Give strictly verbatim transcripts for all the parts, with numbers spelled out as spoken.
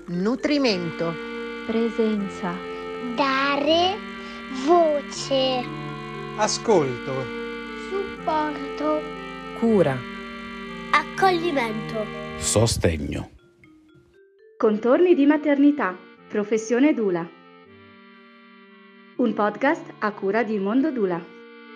Nutrimento. Presenza. Dare voce. Ascolto. Supporto. Cura. Accoglimento. Sostegno. Contorni di maternità. Professione doula. Un podcast a cura di Mondo Doula.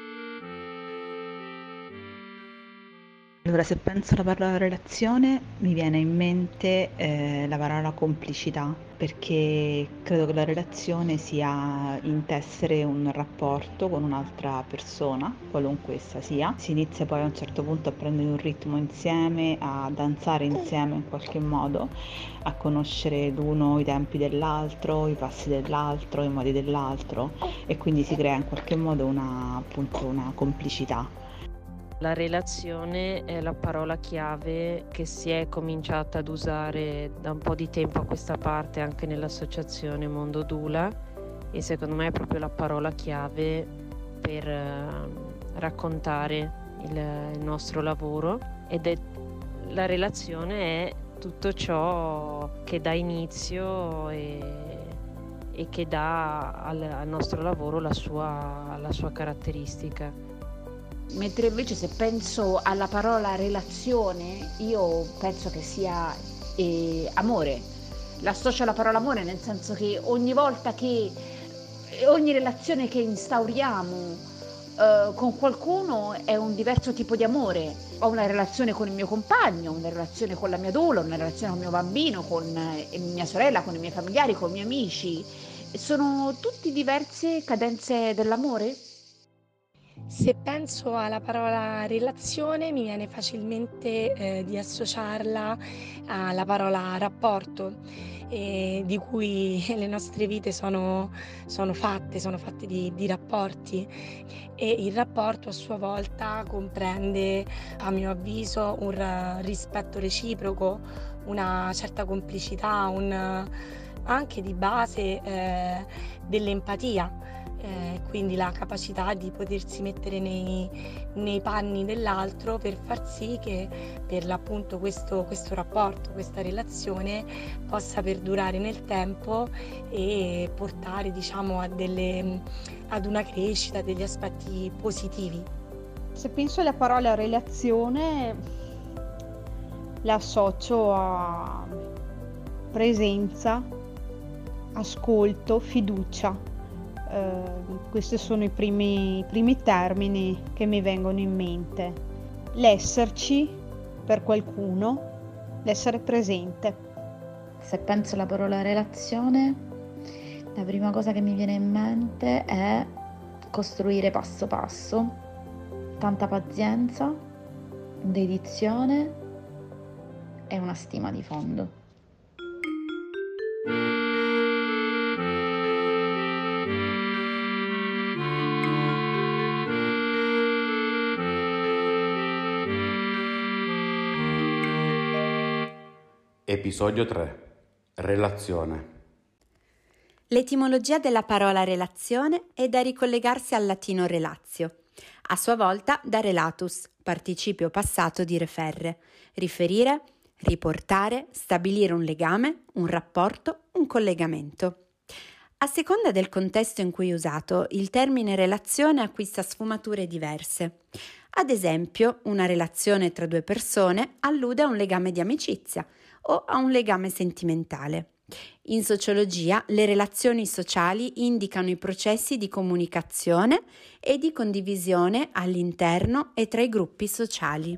Allora, se penso alla parola relazione mi viene in mente eh, la parola complicità, perché credo che la relazione sia intessere un rapporto con un'altra persona, qualunque essa sia. Si inizia poi a un certo punto a prendere un ritmo insieme, a danzare insieme in qualche modo, a conoscere l'uno i tempi dell'altro, i passi dell'altro, i modi dell'altro, e quindi si crea in qualche modo una, appunto, una complicità. La relazione è la parola chiave che si è cominciata ad usare da un po' di tempo a questa parte anche nell'associazione Mondo Doula, e secondo me è proprio la parola chiave per eh, raccontare il, il nostro lavoro, ed è la relazione è tutto ciò che dà inizio e, e che dà al, al nostro lavoro la sua, la sua caratteristica. Mentre invece se penso alla parola relazione, io penso che sia eh, amore. L'associo alla parola amore, nel senso che ogni volta che, ogni relazione che instauriamo eh, con qualcuno è un diverso tipo di amore. Ho una relazione con il mio compagno, una relazione con la mia doula, una relazione con il mio bambino, con eh, mia sorella, con i miei familiari, con i miei amici. Sono tutte diverse cadenze dell'amore? Se penso alla parola relazione mi viene facilmente eh, di associarla alla parola rapporto, eh, di cui le nostre vite sono, sono fatte, sono fatte di, di rapporti, e il rapporto a sua volta comprende, a mio avviso, un ra- rispetto reciproco, una certa complicità, un, anche di base eh, dell'empatia. Eh, quindi la capacità di potersi mettere nei, nei panni dell'altro per far sì che per l'appunto questo, questo rapporto, questa relazione possa perdurare nel tempo e portare, diciamo, a delle, ad una crescita, degli aspetti positivi. Se penso alla parola relazione la associo a presenza, ascolto, fiducia. Uh, questi sono i primi, i primi termini che mi vengono in mente. L'esserci per qualcuno, l'essere presente. Se penso alla parola relazione, la prima cosa che mi viene in mente è costruire passo passo, tanta pazienza, dedizione e una stima di fondo. Episodio tre. Relazione. L'etimologia della parola relazione è da ricollegarsi al latino relatio, a sua volta da relatus, participio passato di referre, riferire, riportare, stabilire un legame, un rapporto, un collegamento. A seconda del contesto in cui è usato, il termine relazione acquista sfumature diverse. Ad esempio, una relazione tra due persone allude a un legame di amicizia o a un legame sentimentale. In sociologia, le relazioni sociali indicano i processi di comunicazione e di condivisione all'interno e tra i gruppi sociali.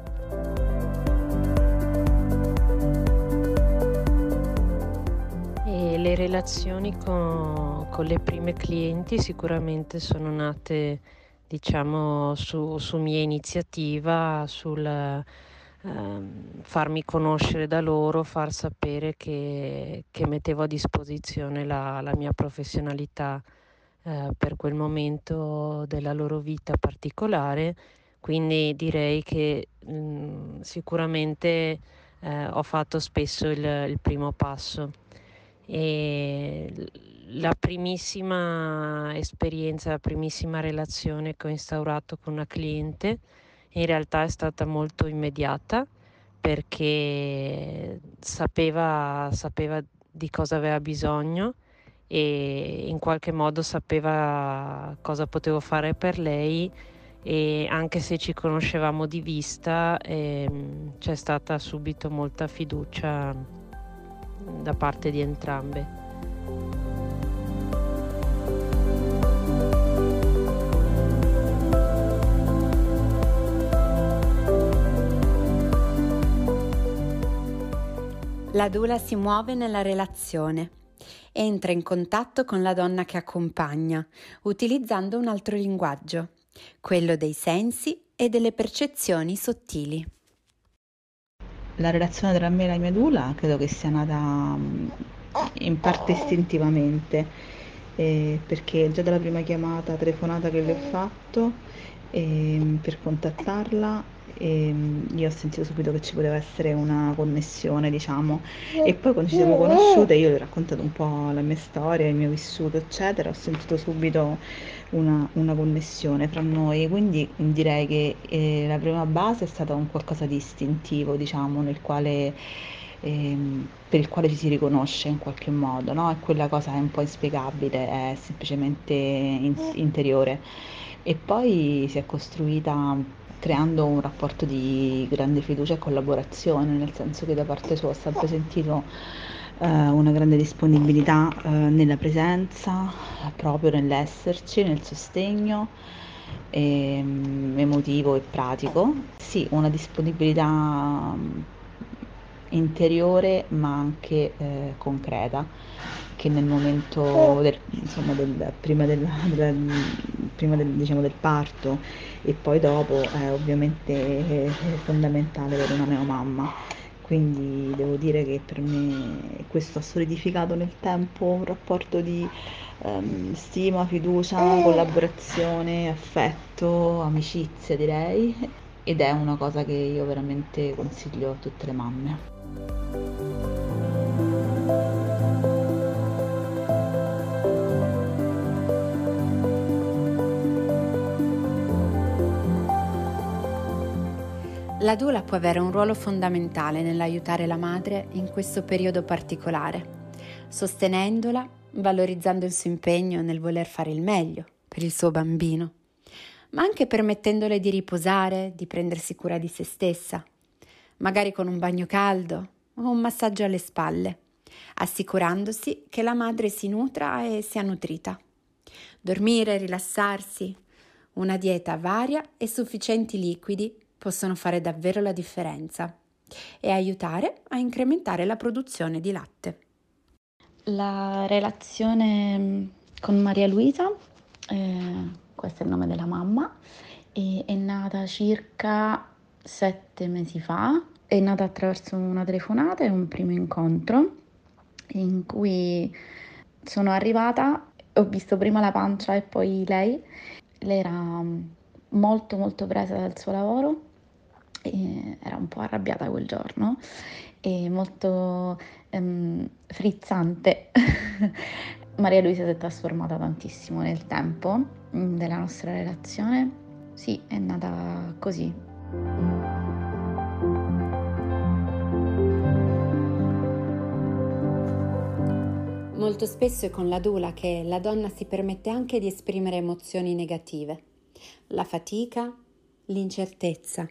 E le relazioni con, con le prime clienti sicuramente sono nate, diciamo, su, su mia iniziativa, sul Ehm, farmi conoscere da loro, far sapere che, che mettevo a disposizione la, la mia professionalità eh, per quel momento della loro vita particolare. Quindi direi che mh, sicuramente eh, ho fatto spesso il, il primo passo. E la primissima esperienza, la primissima relazione che ho instaurato con una cliente in realtà è stata molto immediata, perché sapeva, sapeva di cosa aveva bisogno e in qualche modo sapeva cosa potevo fare per lei, e anche se ci conoscevamo di vista ehm, c'è stata subito molta fiducia da parte di entrambe. La doula si muove nella relazione, entra in contatto con la donna che accompagna, utilizzando un altro linguaggio, quello dei sensi e delle percezioni sottili. La relazione tra me e la mia doula credo che sia nata in parte istintivamente, eh, perché già dalla prima chiamata telefonata che le ho fatto eh, per contattarla, e io ho sentito subito che ci poteva essere una connessione, diciamo, e poi quando ci siamo conosciute io le ho raccontato un po' la mia storia, il mio vissuto, eccetera, ho sentito subito una, una connessione fra noi, quindi direi che eh, la prima base è stata un qualcosa di istintivo, diciamo, nel quale ehm, per il quale ci si riconosce in qualche modo, no? E quella cosa è un po' inspiegabile, è semplicemente in- interiore. E poi si è costruita creando un rapporto di grande fiducia e collaborazione, nel senso che da parte sua ho sempre sentito eh, una grande disponibilità eh, nella presenza, proprio nell'esserci, nel sostegno ehm, emotivo e pratico. Sì, una disponibilità mm, interiore ma anche eh, concreta, che nel momento del, insomma, del, prima, del, della, prima del, diciamo, del parto e poi dopo è ovviamente fondamentale per una neomamma. Quindi devo dire che per me questo ha solidificato nel tempo un rapporto di um, stima, fiducia, collaborazione, affetto, amicizia, direi, ed è una cosa che io veramente consiglio a tutte le mamme. La doula può avere un ruolo fondamentale nell'aiutare la madre in questo periodo particolare, sostenendola, valorizzando il suo impegno nel voler fare il meglio per il suo bambino, ma anche permettendole di riposare, di prendersi cura di se stessa, magari con un bagno caldo o un massaggio alle spalle, assicurandosi che la madre si nutra e sia nutrita. Dormire, rilassarsi, una dieta varia e sufficienti liquidi possono fare davvero la differenza e aiutare a incrementare la produzione di latte. La relazione con Maria Luisa, eh, questo è il nome della mamma, e è nata circa sette mesi fa. È nata attraverso una telefonata e un primo incontro in cui sono arrivata, ho visto prima la pancia e poi lei. Lei era molto molto presa dal suo lavoro, e era un po' arrabbiata quel giorno e molto ehm, frizzante. Maria Luisa si è trasformata tantissimo nel tempo della nostra relazione. Sì, è nata così. Molto spesso è con la doula che la donna si permette anche di esprimere emozioni negative, la fatica, l'incertezza.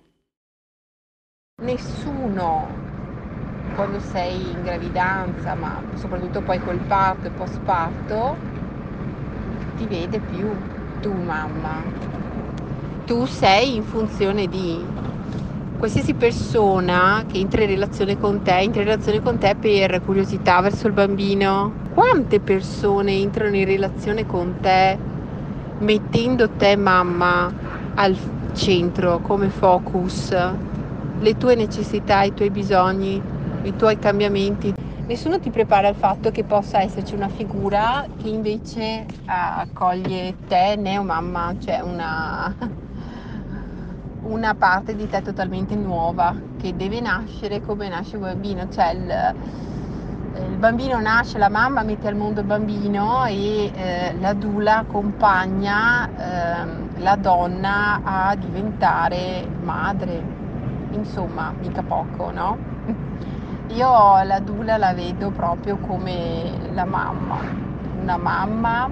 Nessuno, quando sei in gravidanza, ma soprattutto poi col parto e post parto, ti vede più tu mamma. Tu sei in funzione di qualsiasi persona che entra in relazione con te, entra in relazione con te per curiosità verso il bambino. Quante persone entrano in relazione con te mettendo te mamma al centro come focus, le tue necessità, i tuoi bisogni, i tuoi cambiamenti. Nessuno ti prepara al fatto che possa esserci una figura che invece accoglie te, neomamma, cioè una, una parte di te totalmente nuova che deve nascere come nasce il bambino, cioè il, il bambino nasce, la mamma mette al mondo il bambino e eh, la doula accompagna eh, la donna a diventare madre. Insomma, mica poco, no? Io la doula la vedo proprio come la mamma, una mamma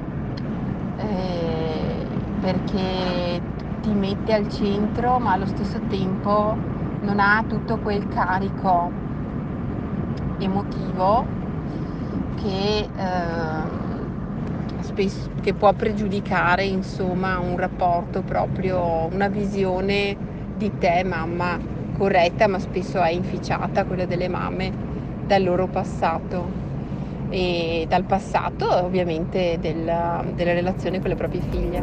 eh, perché ti mette al centro, ma allo stesso tempo non ha tutto quel carico emotivo che, eh, spesso, che può pregiudicare insomma un rapporto, proprio una visione di te mamma corretta, ma spesso è inficiata, quella delle mamme, dal loro passato e dal passato ovviamente della, della relazione con le proprie figlie.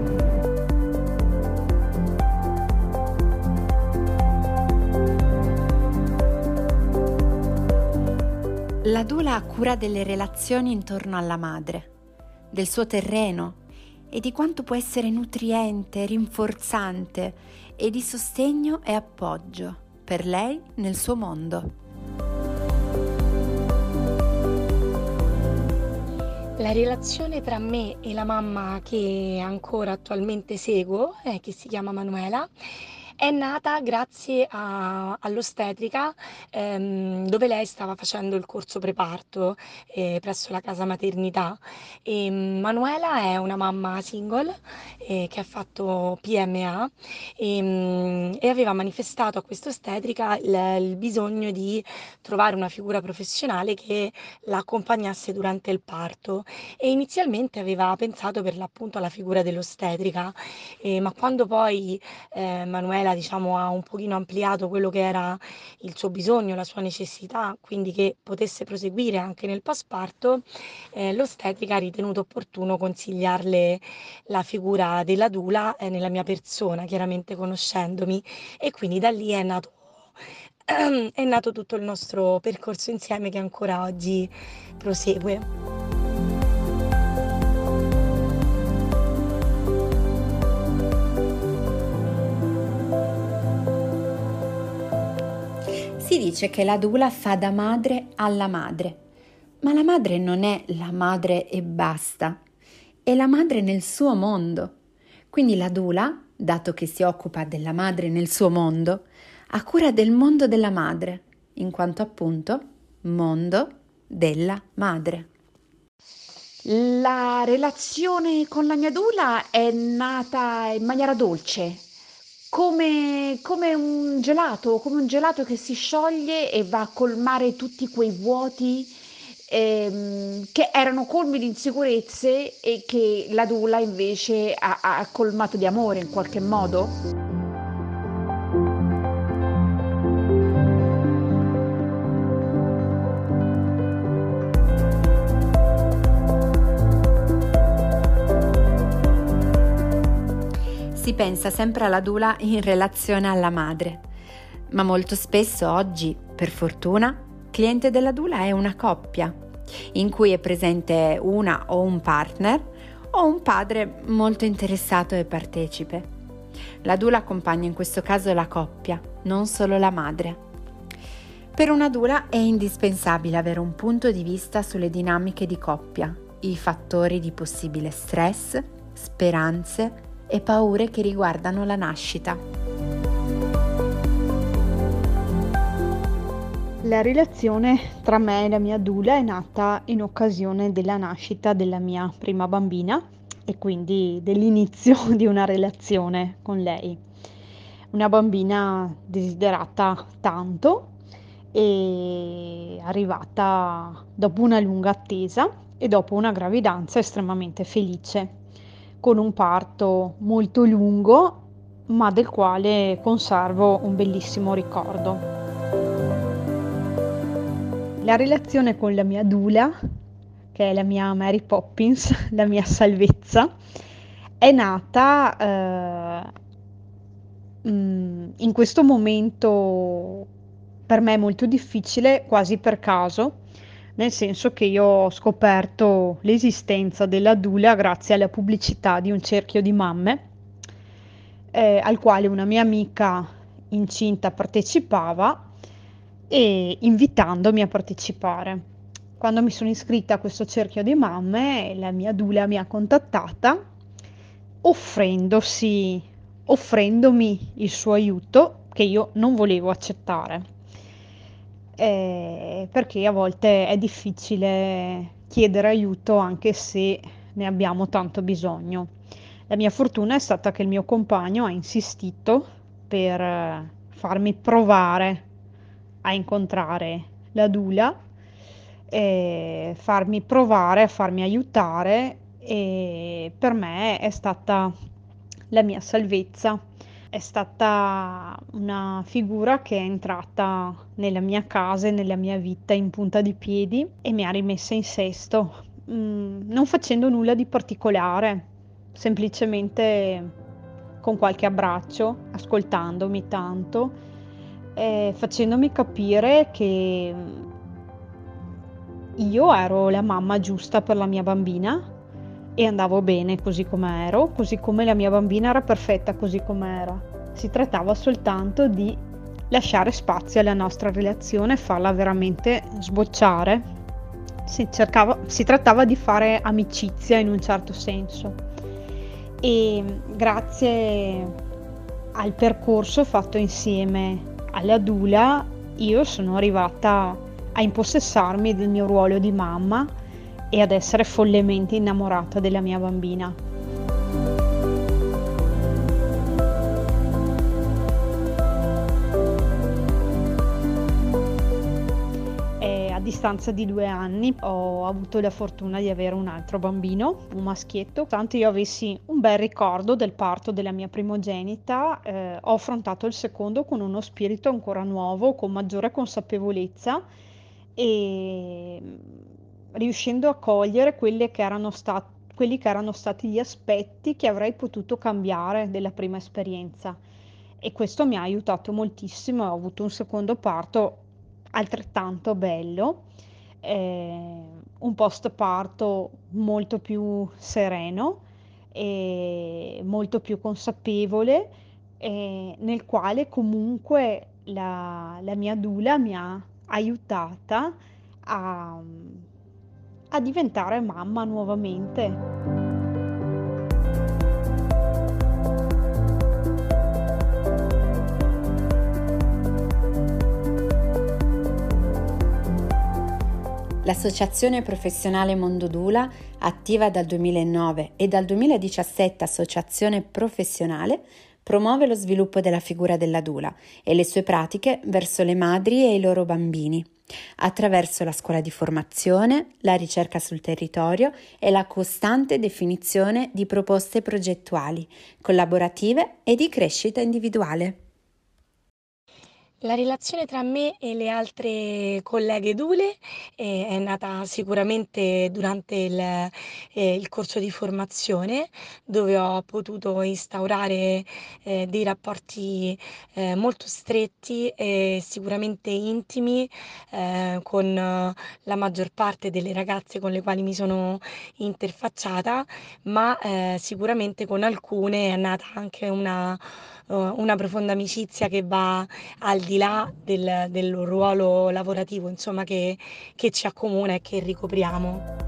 La doula ha cura delle relazioni intorno alla madre, del suo terreno e di quanto può essere nutriente, rinforzante e di sostegno e appoggio per lei nel suo mondo. La relazione tra me e la mamma che ancora attualmente seguo, eh, che si chiama Manuela, è nata grazie a, all'ostetrica ehm, dove lei stava facendo il corso preparto eh, presso la casa maternità. E Manuela è una mamma single eh, che ha fatto P M A e, e aveva manifestato a questa ostetrica il, il bisogno di trovare una figura professionale che la accompagnasse durante il parto e inizialmente aveva pensato per l'appunto alla figura dell'ostetrica, eh, ma quando poi eh, Manuela diciamo ha un pochino ampliato quello che era il suo bisogno, la sua necessità, quindi che potesse proseguire anche nel postparto, eh, l'ostetrica ha ritenuto opportuno consigliarle la figura della doula eh, nella mia persona, chiaramente conoscendomi, e quindi da lì è nato è nato tutto il nostro percorso insieme che ancora oggi prosegue. Si dice che la doula fa da madre alla madre, ma la madre non è la madre e basta, è la madre nel suo mondo. Quindi la doula, dato che si occupa della madre nel suo mondo, ha cura del mondo della madre, in quanto appunto mondo della madre. La relazione con la mia doula è nata in maniera dolce, come, come un gelato, come un gelato che si scioglie e va a colmare tutti quei vuoti ehm, che erano colmi di insicurezze e che la doula invece ha, ha colmato di amore in qualche modo. Si pensa sempre alla doula in relazione alla madre, ma molto spesso oggi, per fortuna, cliente della doula è una coppia, in cui è presente una o un partner o un padre molto interessato e partecipe. La doula accompagna in questo caso la coppia, non solo la madre. Per una doula è indispensabile avere un punto di vista sulle dinamiche di coppia, i fattori di possibile stress, speranze e paure che riguardano la nascita. La relazione tra me e la mia doula è nata in occasione della nascita della mia prima bambina e quindi dell'inizio di una relazione con lei. Una bambina desiderata tanto e arrivata dopo una lunga attesa e dopo una gravidanza estremamente felice, con un parto molto lungo, ma del quale conservo un bellissimo ricordo. La relazione con la mia doula, che è la mia Mary Poppins, la mia salvezza, è nata eh, in questo momento per me molto difficile, quasi per caso, nel senso che io ho scoperto l'esistenza della doula grazie alla pubblicità di un cerchio di mamme eh, al quale una mia amica incinta partecipava e invitandomi a partecipare. Quando mi sono iscritta a questo cerchio di mamme, la mia doula mi ha contattata offrendosi, offrendomi il suo aiuto che io non volevo accettare. eh, perché a volte è difficile chiedere aiuto anche se ne abbiamo tanto bisogno. La mia fortuna è stata che il mio compagno ha insistito per eh, farmi provare a incontrare la doula, e farmi provare a farmi aiutare, e per me è stata la mia salvezza. È stata una figura che è entrata nella mia casa e nella mia vita in punta di piedi e mi ha rimessa in sesto, mm, non facendo nulla di particolare, semplicemente con qualche abbraccio, ascoltandomi tanto, e facendomi capire che io ero la mamma giusta per la mia bambina e andavo bene così come ero, così come la mia bambina era perfetta così come era. Si trattava soltanto di lasciare spazio alla nostra relazione e farla veramente sbocciare. Si cercava, si trattava di fare amicizia in un certo senso. E grazie al percorso fatto insieme alla doula, io sono arrivata a impossessarmi del mio ruolo di mamma e ad essere follemente innamorata della mia bambina. E a distanza di due anni ho avuto la fortuna di avere un altro bambino, un maschietto. Tanto io avessi un bel ricordo del parto della mia primogenita, eh, ho affrontato il secondo con uno spirito ancora nuovo, con maggiore consapevolezza, e riuscendo a cogliere quelle che erano stat- quelli che erano stati gli aspetti che avrei potuto cambiare della prima esperienza, e questo mi ha aiutato moltissimo. Ho avuto un secondo parto altrettanto bello, eh, un post parto molto più sereno e molto più consapevole, eh, nel quale comunque la, la mia doula mi ha aiutata a, a diventare mamma nuovamente. L'associazione professionale Mondo Doula, attiva dal duemilanove e dal duemiladiciassette associazione professionale, promuove lo sviluppo della figura della doula e le sue pratiche verso le madri e i loro bambini, attraverso la scuola di formazione, la ricerca sul territorio e la costante definizione di proposte progettuali, collaborative e di crescita individuale. La relazione tra me e le altre colleghe doule eh, è nata sicuramente durante il, eh, il corso di formazione, dove ho potuto instaurare eh, dei rapporti eh, molto stretti e sicuramente intimi eh, con eh, la maggior parte delle ragazze con le quali mi sono interfacciata, ma eh, sicuramente con alcune è nata anche una, uh, una profonda amicizia che va al di là del, del ruolo lavorativo, insomma, che, che ci accomuna e che ricopriamo.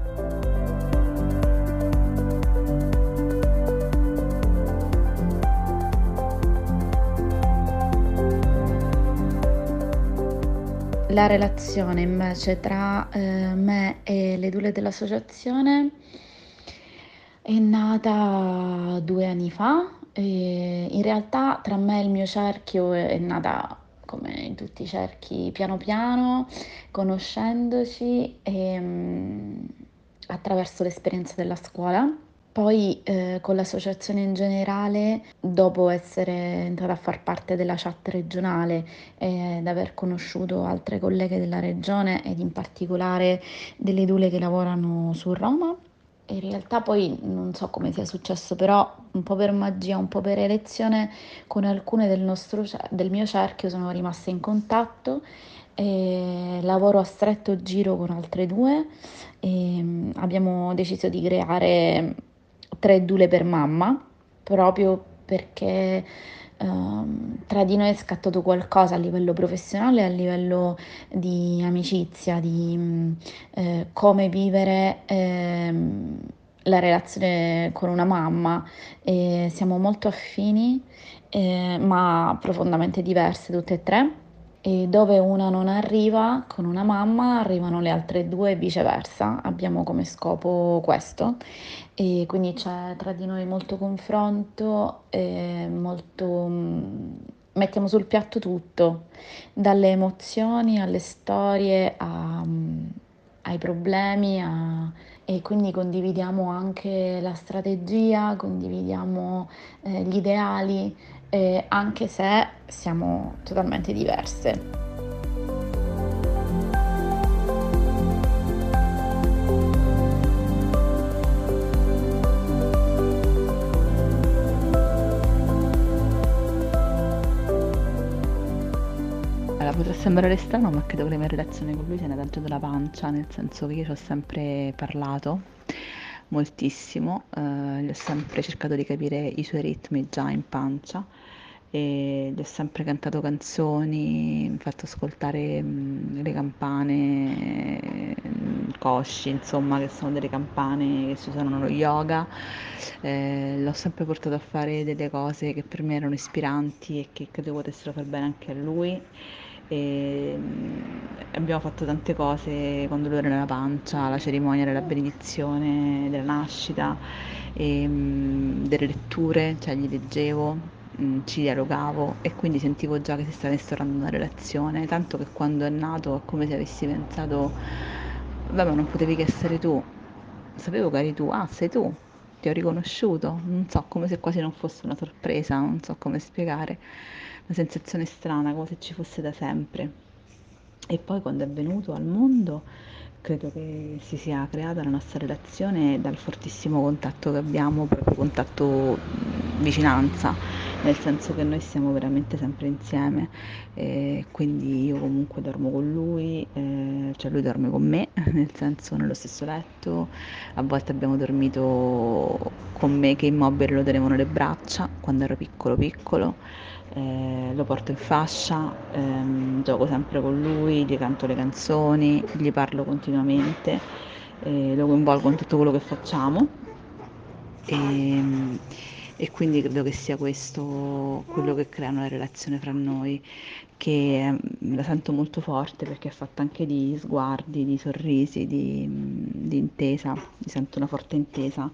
La relazione invece tra eh, me e le doule dell'associazione è nata due anni fa. E in realtà tra me e il mio cerchio è nata, come in tutti i cerchi, piano piano, conoscendoci e, um, attraverso l'esperienza della scuola. Poi eh, con l'associazione in generale, dopo essere entrata a far parte della chat regionale ed aver conosciuto altre colleghe della regione ed in particolare delle doule che lavorano su Roma, in realtà poi non so come sia successo, però un po' per magia, un po' per elezione, con alcune del, nostro, del mio cerchio sono rimasta in contatto. E lavoro a stretto giro con altre due e abbiamo deciso di creare tre doule per mamma, proprio perché um, tra di noi è scattato qualcosa a livello professionale e a livello di amicizia, di um, eh, come vivere eh, la relazione con una mamma. E siamo molto affini, eh, ma profondamente diverse tutte e tre. e dove una non arriva con una mamma arrivano le altre due e viceversa. Abbiamo come scopo questo e quindi c'è tra di noi molto confronto e molto mm, mettiamo sul piatto tutto, dalle emozioni alle storie a, mm, ai problemi a- e quindi condividiamo anche la strategia, condividiamo eh, gli ideali, eh, anche se siamo totalmente diverse. Allora, potrà sembrare strano, ma credo che la mia relazione con lui sia nata già dalla pancia, nel senso che io ci ho sempre parlato moltissimo, eh, gli ho sempre cercato di capire i suoi ritmi già in pancia e gli ho sempre cantato canzoni, fatto ascoltare mh, le campane, mh, Koshi, insomma, che sono delle campane che si usano nello yoga. Eh, l'ho sempre portato a fare delle cose che per me erano ispiranti e che credevo potessero far bene anche a lui. E mm, abbiamo fatto tante cose quando lui era nella pancia, la cerimonia della benedizione, della nascita, e, mm, delle letture, cioè gli leggevo, mm, ci dialogavo e quindi sentivo già che si stava instaurando una relazione, tanto che quando è nato è come se avessi pensato, vabbè, ma non potevi che essere tu, sapevo che eri tu, ah, sei tu, ti ho riconosciuto, non so, come se quasi non fosse una sorpresa, non so come spiegare, una sensazione strana, come se ci fosse da sempre. E poi quando è venuto al mondo, credo che si sia creata la nostra relazione dal fortissimo contatto che abbiamo, proprio contatto mh, vicinanza, nel senso che noi siamo veramente sempre insieme, e quindi io comunque dormo con lui, eh, cioè lui dorme con me, nel senso nello stesso letto, a volte abbiamo dormito con me che immobile lo tenevo nelle braccia quando ero piccolo piccolo, eh, lo porto in fascia, ehm, gioco sempre con lui, gli canto le canzoni, gli parlo continuamente, eh, lo coinvolgo in tutto quello che facciamo e, e quindi credo che sia questo quello che crea una relazione fra noi, che ehm, la sento molto forte perché è fatta anche di sguardi, di sorrisi, di, di intesa, mi sento una forte intesa.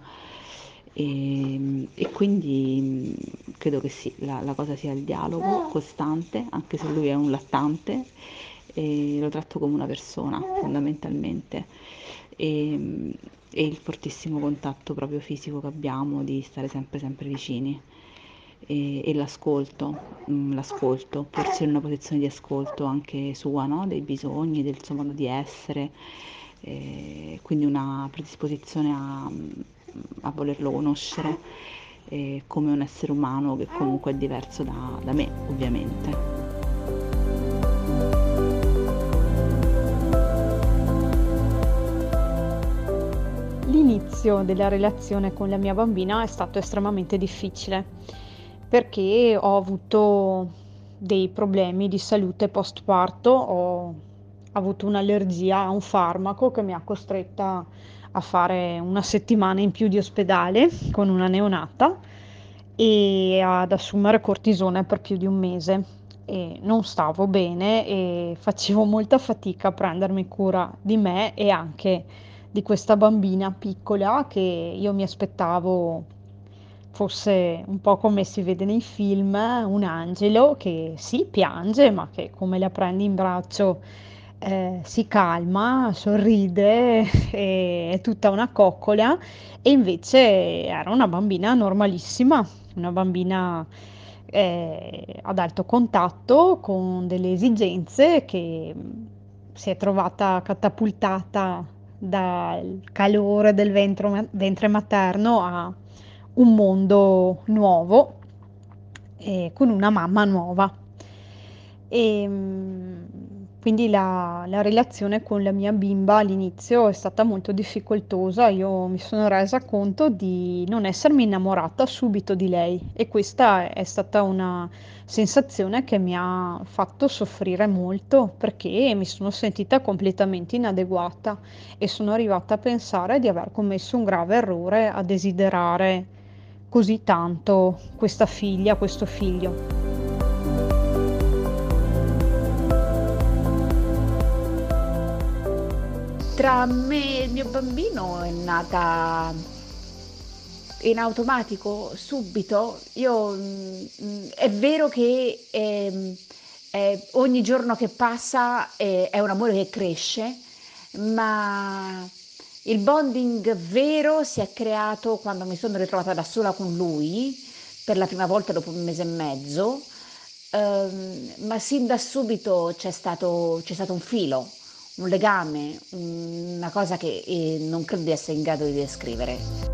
E, e quindi mh, credo che sì, la, la cosa sia il dialogo costante, anche se lui è un lattante, e lo tratto come una persona fondamentalmente. E, mh, e il fortissimo contatto proprio fisico che abbiamo di stare sempre sempre vicini. E, e l'ascolto, mh, l'ascolto, porsi in una posizione di ascolto anche sua, no? Dei bisogni, del suo modo di essere, e quindi una predisposizione a, a volerlo conoscere eh, come un essere umano che comunque è diverso da, da me, ovviamente. L'inizio della relazione con la mia bambina è stato estremamente difficile perché ho avuto dei problemi di salute postparto, ho avuto un'allergia a un farmaco che mi ha costretta a fare una settimana in più di ospedale con una neonata e ad assumere cortisone per più di un mese. E non stavo bene e facevo molta fatica a prendermi cura di me e anche di questa bambina piccola che io mi aspettavo fosse un po' come si vede nei film, un angelo che sì, piange, ma che come la prendi in braccio eh, si calma, sorride, e è tutta una coccola e invece era una bambina normalissima, una bambina eh, ad alto contatto con delle esigenze che si è trovata catapultata dal calore del ventro- ventre materno a un mondo nuovo e con una mamma nuova. E mm, quindi la, la relazione con la mia bimba all'inizio è stata molto difficoltosa. Io mi sono resa conto di non essermi innamorata subito di lei e questa è stata una sensazione che mi ha fatto soffrire molto perché mi sono sentita completamente inadeguata e sono arrivata a pensare di aver commesso un grave errore a desiderare così tanto questa figlia, questo figlio. tra me e il mio bambino è nata in automatico, subito. Io mh, è vero che eh, eh, ogni giorno che passa eh, è un amore che cresce, ma il bonding vero si è creato quando mi sono ritrovata da sola con lui per la prima volta dopo un mese e mezzo. Ehm, ma sin da subito c'è stato, c'è stato un filo, un legame, una cosa che eh, non credo di essere in grado di descrivere.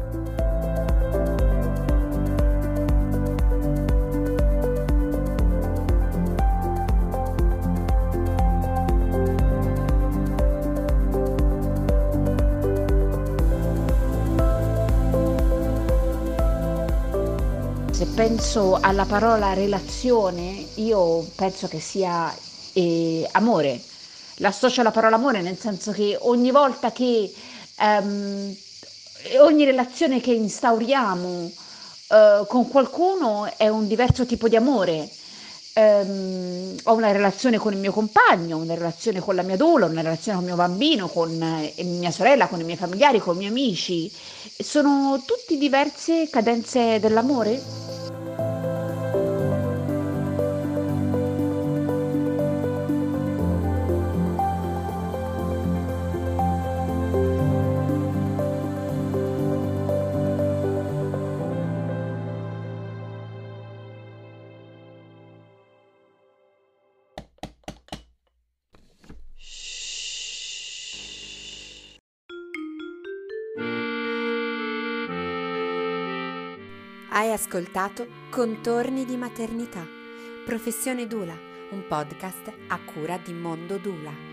Se penso alla parola relazione, io penso che sia eh, amore. L'associo alla parola amore nel senso che ogni volta che ehm, ogni relazione che instauriamo eh, con qualcuno è un diverso tipo di amore. Ehm, ho una relazione con il mio compagno, una relazione con la mia doula, una relazione con il mio bambino, con eh, mia sorella, con i miei familiari, con i miei amici. Sono tutti diverse cadenze dell'amore. Hai ascoltato Contorni di maternità, Professione Doula, un podcast a cura di Mondo Doula.